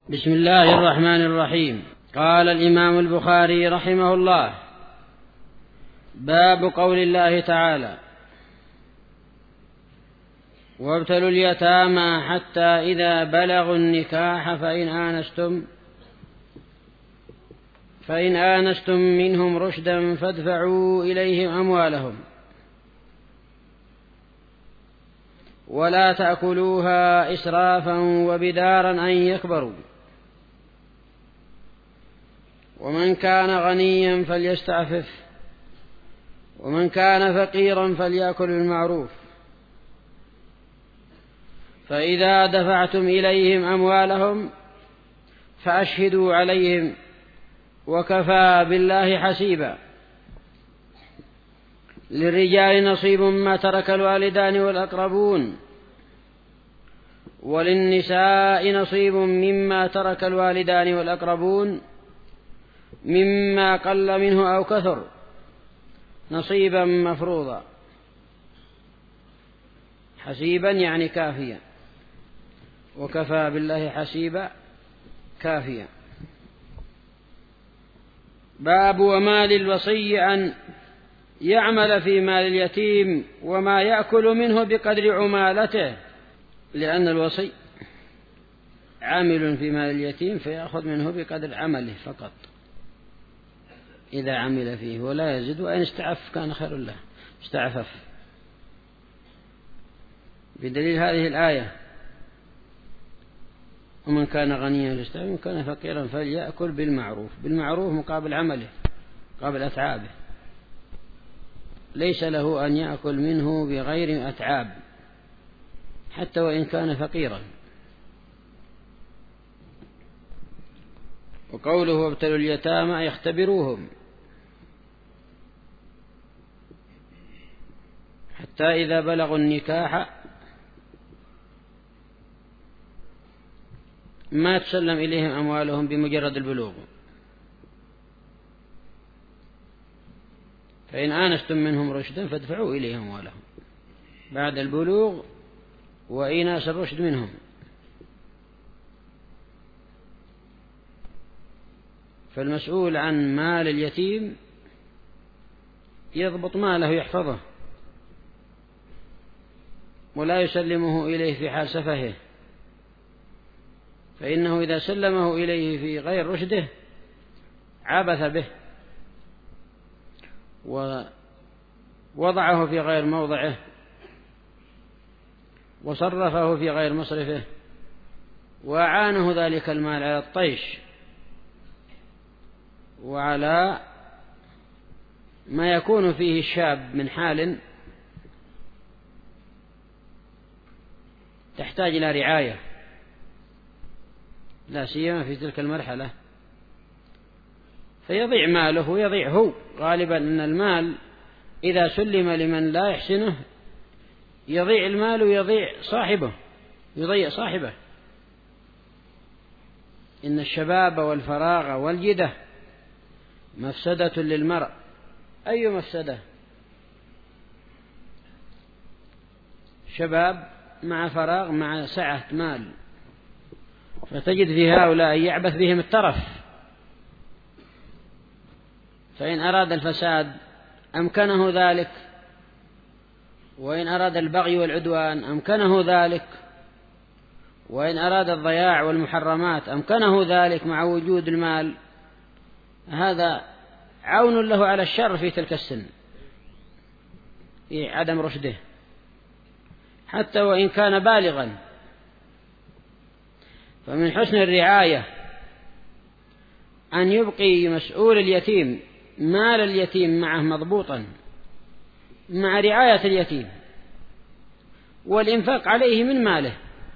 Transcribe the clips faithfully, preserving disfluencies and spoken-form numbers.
بسم الله الرحمن الرحيم. قال الإمام البخاري رحمه الله: باب قول الله تعالى: وابتلوا اليتامى حتى إذا بلغوا النكاح فإن آنستم فإن آنستم منهم رشدا فادفعوا إليهم أموالهم ولا تأكلوها إسرافا وبدارا أن يكبروا، ومن كان غنيا فليستعفف، ومن كان فقيرا فليأكل بالمعروف، فإذا دفعتم إليهم أموالهم فأشهدوا عليهم، وكفى بالله حسيبا. للرجال نصيب مما ترك الوالدان والأقربون، وللنساء نصيب مما ترك الوالدان والأقربون مما قل منه أو كثر نصيبا مفروضا. حسيبا يعني كافيا، وكفى بالله حسيبا كافيا. باب وما للوصي أن يعمل في مال اليتيم وما يأكل منه بقدر عمالته، لأن الوصي عامل في مال اليتيم فيأخذ منه بقدر عمله فقط إذا عمل فيه، ولا يزيد، وإن استعف كان خير له، استعفف، بدليل هذه الآية: ومن كان غنيا فليستعفف، ومن كان فقيرا فليأكل بالمعروف. بالمعروف مقابل عمله، مقابل أتعابه، ليس له أن يأكل منه بغير أتعاب حتى وإن كان فقيرا. وقوله وابتلوا اليتامى يختبروهم حتى إذا بلغوا النكاح، ما تسلم إليهم أموالهم بمجرد البلوغ. فإن آنستم منهم رشدا فادفعوا إليهم أموالهم بعد البلوغ وإيناس الرشد منهم. فالمسؤول عن مال اليتيم يضبط ماله يحفظه، ولا يسلمه إليه في حال سفهه، فإنه إذا سلمه إليه في غير رشده عبث به ووضعه في غير موضعه وصرفه في غير مصرفه، وأعانه ذلك المال على الطيش وعلى ما يكون فيه الشاب من حال تحتاج إلى رعاية، لا سيما في تلك المرحلة، فيضيع ماله ويضيع هو. غالبا أن المال إذا سلم لمن لا يحسنه يضيع المال ويضيع صاحبه، يضيع صاحبه. إن الشباب والفراغ والجدة مفسدة للمرء. أي مفسدة؟ شباب مع فراغ مع سعة مال، فتجد في هؤلاء يعبث بهم الترف، فإن أراد الفساد أمكنه ذلك، وإن أراد البغي والعدوان أمكنه ذلك، وإن أراد الضياع والمحرمات أمكنه ذلك مع وجود المال. هذا عون له على الشر في تلك السن، في عدم رشده، حتى وإن كان بالغا. فمن حسن الرعاية أن يبقي مسؤول اليتيم مال اليتيم معه مضبوطا مع رعاية اليتيم، والإنفاق عليه من ماله،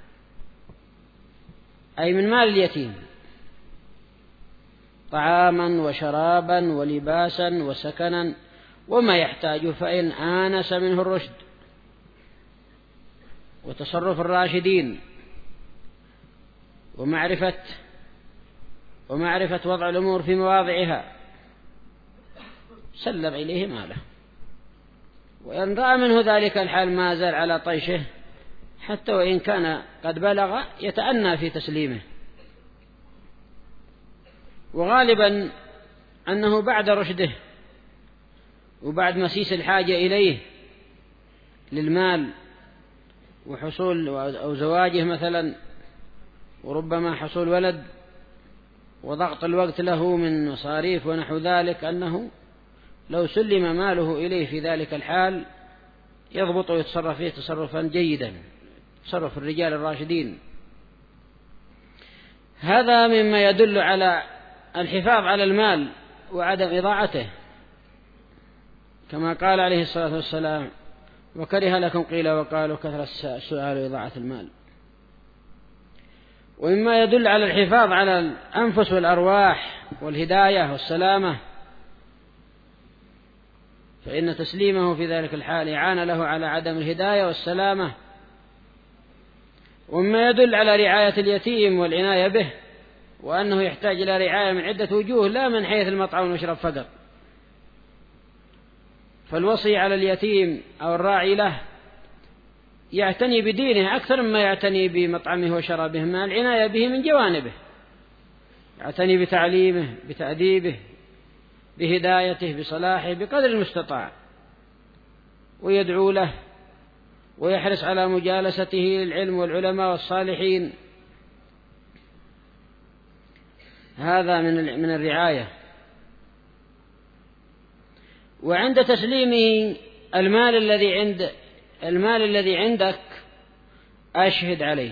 أي من مال اليتيم، طعاما وشرابا ولباسا وسكنا وما يحتاج، فإن آنس منه الرشد وتصرف الراشدين ومعرفة ومعرفة وضع الأمور في مواضعها سلم إليه ماله. وإن رأى منه ذلك الحال ما زال على طيشه حتى وإن كان قد بلغ يتأنى في تسليمه، وغالبا أنه بعد رشده وبعد مسيس الحاجة إليه للمال وحصول أو زواجه مثلا، وربما حصول ولد وضغط الوقت له من مصاريف ونحو ذلك، أنه لو سلم ماله إليه في ذلك الحال يضبط ويتصرف فيه تصرفا جيدا، تصرف الرجال الراشدين. هذا مما يدل على الحفاظ على المال وعدم إضاعته، كما قال عليه الصلاة والسلام: وكره لكم قيل وقالوا كثرة السؤال وإضاعة المال. ومما يدل على الحفاظ على الأنفس والأرواح والهداية والسلامة، فإن تسليمه في ذلك الحال إعانة له على عدم الهداية والسلامة. ومما يدل على رعاية اليتيم والعناية به، وأنه يحتاج إلى رعاية من عدة وجوه، لا من حيث المطعم والمشرب فقط. فالوصي على اليتيم أو الراعي له يعتني بدينه أكثر مما يعتني بمطعمه وشرابه، مع العناية به من جوانبه، يعتني بتعليمه، بتأديبه، بهدايته، بصلاحه بقدر المستطاع، ويدعو له ويحرص على مجالسته للعلم والعلماء والصالحين. هذا من من الرعاية. وعند تسليمه المال الذي عند المال الذي عندك أشهد عليه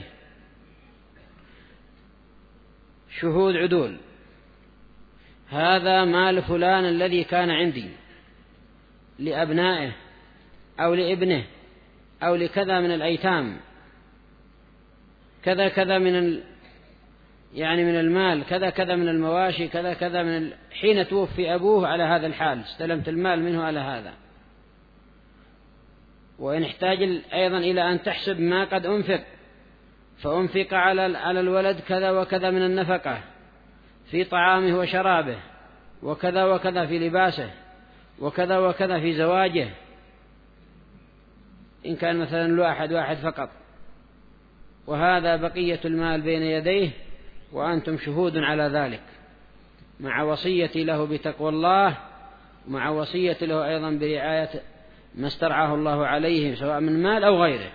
شهود عدول: هذا مال فلان الذي كان عندي لأبنائه أو لابنه أو لكذا من الأيتام، كذا كذا من ال... يعني من المال، كذا كذا من المواشي، كذا كذا من ال... حين توفي أبوه على هذا الحال استلمت المال منه على هذا. وإن احتاج أيضا إلى أن تحسب ما قد أنفق، فأنفق على على الولد كذا وكذا من النفقة في طعامه وشرابه، وكذا وكذا في لباسه، وكذا وكذا في زواجه، إن كان مثلا الواحد واحد فقط. وهذا بقية المال بين يديه وأنتم شهود على ذلك، مع وصية له بتقوى الله، ومع وصية له أيضا برعاية ما استرعاه الله عليه سواء من مال أو غيره.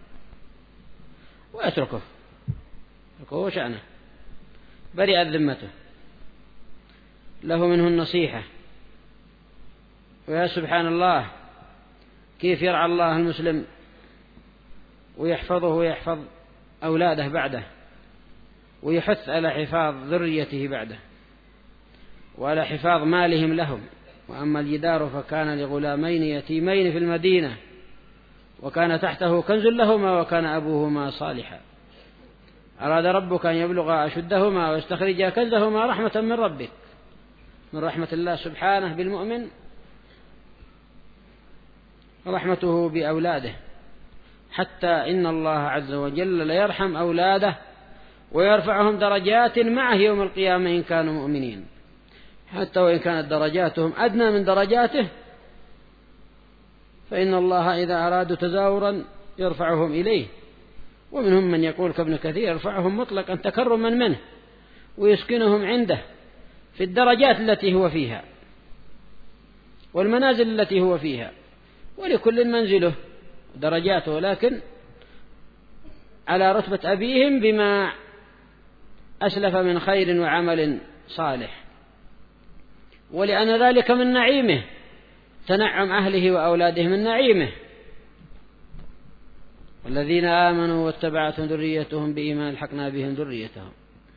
وأتركه اتركه شأنه، برئت ذمته، له منه النصيحة. ويا سبحان الله كيف يرعى الله المسلم ويحفظه ويحفظ أولاده بعده، ويحث على حفاظ ذريته بعده، وعلى حفاظ مالهم لهم. وأما الجدار فكان لغلامين يتيمين في المدينة وكان تحته كنز لهما وكان أبوهما صالحا أراد ربك أن يبلغ أشدهما ويستخرجا كنزهما رحمة من ربك، من رحمة الله سبحانه بالمؤمن ورحمته بأولاده، حتى إن الله عز وجل ليرحم أولاده ويرفعهم درجات معه يوم القيامة إن كانوا مؤمنين، حتى وإن كانت درجاتهم أدنى من درجاته، فإن الله إذا أرادوا تزاورا يرفعهم إليه. ومنهم من يقول كابن كثير: يرفعهم مطلقا تكرما منه ويسكنهم عنده في الدرجات التي هو فيها والمنازل التي هو فيها، ولكل منزله درجاته، لكن على رتبة أبيهم بما أسلف من خير وعمل صالح، ولأن ذلك من نعيمه، تنعم أهله وأولاده من نعيمه. والذين آمنوا واتبعتهم ذريتهم بإيمان الحقنا بهم ذريتهم.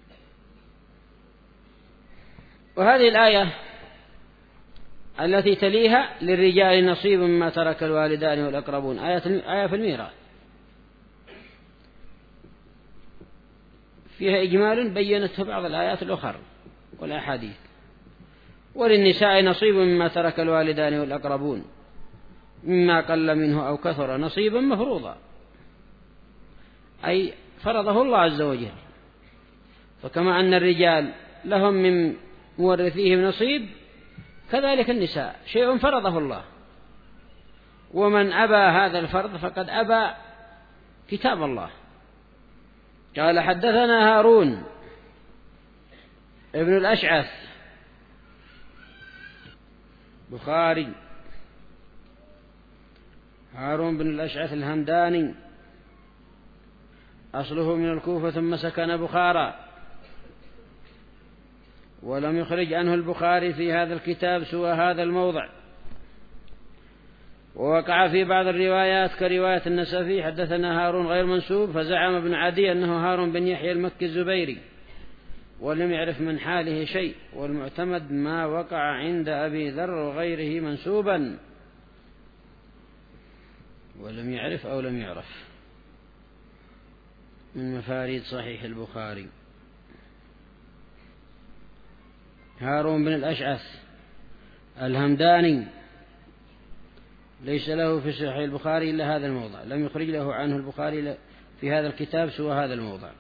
وهذه الآية التي تليها: للرجال نصيب مما ترك الوالدان والأقربون، آية آية في الميراث، فيها إجمال بينته بعض الآيات الأخرى والأحاديث. وللنساء نصيب مما ترك الوالدان والأقربون مما قل منه أو كثر نصيبا مفروضا، أي فرضه الله عز وجل. فكما أن الرجال لهم من مورثيهم نصيب، كذلك النساء شيء فرضه الله، ومن أبى هذا الفرض فقد أبى كتاب الله. قال: حدثنا هارون ابن الأشعث بخاري. هارون بن الأشعث الهمداني أصله من الكوفة ثم سكن بخارى، ولم يخرج عنه البخاري في هذا الكتاب سوى هذا الموضع. ووقع في بعض الروايات كرواية النسفي حدثنا هارون غير منسوب، فزعم ابن عدي أنه هارون بن يحيى المكي الزبيري، ولم يعرف من حاله شيء، والمعتمد ما وقع عند أبي ذر وغيره منسوبا، ولم يعرف أو لم يعرف من مفاريد صحيح البخاري. هارون بن الأشعث الهمداني ليس له في صحيح البخاري إلا هذا الموضع، لم يخرج له عنه البخاري في هذا الكتاب سوى هذا الموضع.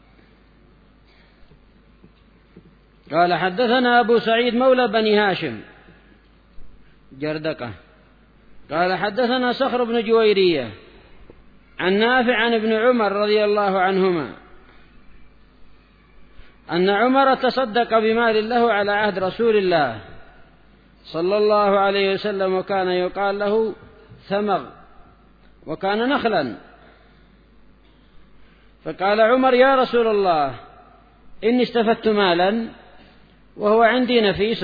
قال حدثنا أبو سعيد مولى بني هاشم جردقة قال حدثنا صخر بن جويرية عن نافع عن ابن عمر رضي الله عنهما أن عمر تصدق بمال له على عهد رسول الله صلى الله عليه وسلم، وكان يقال له ثمر، وكان نخلا. فقال عمر يا رسول الله إني استفدت مالا وهو عندي نفيس،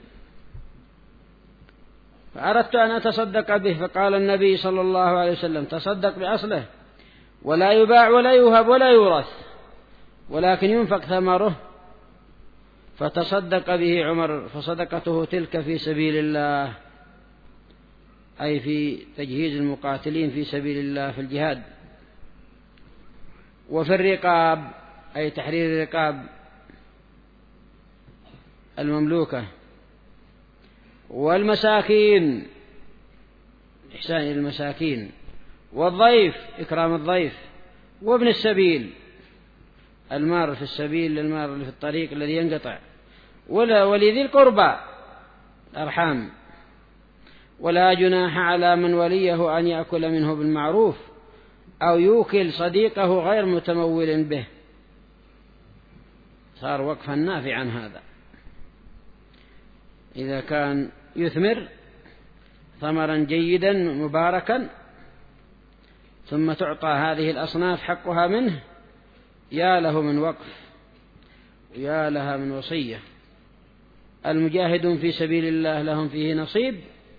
فأردت أن أتصدق به. فقال النبي صلى الله عليه وسلم تصدق بأصله، ولا يباع ولا يوهب ولا يورث، ولكن ينفق ثمره. فتصدق به عمر، فصدقته تلك في سبيل الله، أي في تجهيز المقاتلين في سبيل الله في الجهاد. وفي الرقاب أي تحرير الرقاب المملوكة، والمساكين إحسان إلى المساكين، والضيف إكرام الضيف، وابن السبيل المار في السبيل للمار في الطريق الذي ينقطع، ولا ولذي القربى أرحام. ولا جناح على من وليه أن يأكل منه بالمعروف أو يوكل صديقه غير متمول به. صار وقفا نافعا هذا، إذا كان يثمر ثمرا جيدا مباركا ثم تعطى هذه الأصناف حقها منه، يا له من وقف ويا لها من وصية. المجاهدون في سبيل الله لهم فيه نصيب،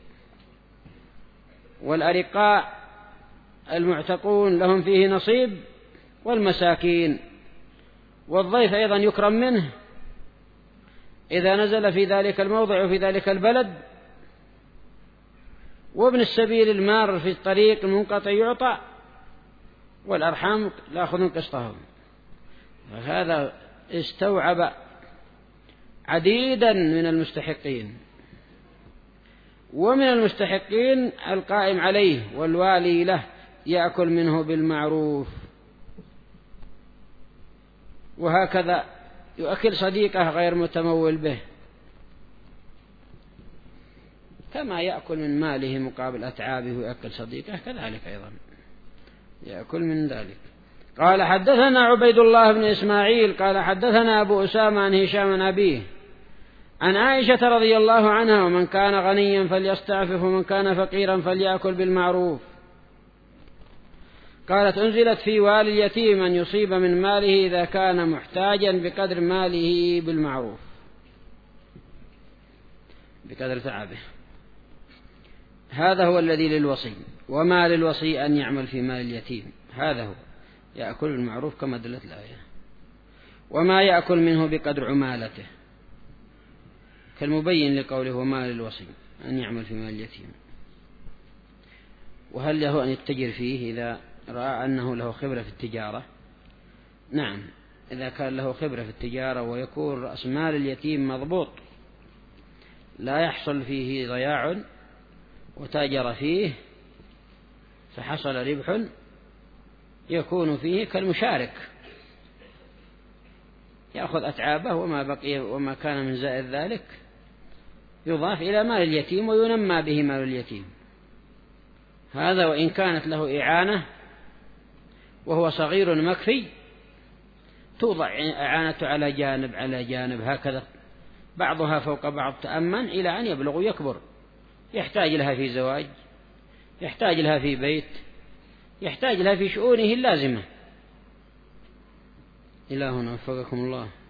والأرقاء المعتقون لهم فيه نصيب، والمساكين، والضيف أيضا يكرم منه إذا نزل في ذلك الموضع وفي ذلك البلد، وابن السبيل المار في الطريق المنقطع يعطى، والأرحام لا يأخذون قسطهم. فهذا استوعب عديدا من المستحقين، ومن المستحقين القائم عليه والوالي له يأكل منه بالمعروف، وهكذا يؤكل صديقه غير متمول به، كما يأكل من ماله مقابل أتعابه ويأكل صديقه كذلك أيضا يأكل من ذلك. قال حدثنا عبيد الله بن إسماعيل قال حدثنا أبو أسامة عن هشام عن أبيه عن عائشة رضي الله عنها ومن كان غنيا فليستعفف ومن كان فقيرا فليأكل بالمعروف. قالت أنزلت في والي اليتيم أن يصيب من ماله إذا كان محتاجا بقدر ماله بالمعروف، بقدر تعبه. هذا هو الذي للوصي، وما للوصي أن يعمل في مال اليتيم، هذا هو يأكل بالمعروف كما دلت الآية. وما يأكل منه بقدر عمالته كالمبين لقوله وما للوصي أن يعمل في مال اليتيم. وهل له أن يتجر فيه إذا رأى أنه له خبرة في التجارة؟ نعم، إذا كان له خبرة في التجارة ويكون رأس مال اليتيم مضبوط لا يحصل فيه ضياع وتاجر فيه فحصل ربح يكون فيه كالمشارك، يأخذ أتعابه وما بقي وما كان من زائد ذلك يضاف إلى مال اليتيم وينمى به مال اليتيم. هذا وإن كانت له إعانة وهو صغير مكفي توضع إعانته على جانب على جانب هكذا بعضها فوق بعض تأمن إلى أن يبلغ ويكبر، يحتاج لها في زواج، يحتاج لها في بيت، يحتاج لها في شؤونه اللازمة. إلى هنا وفقكم الله.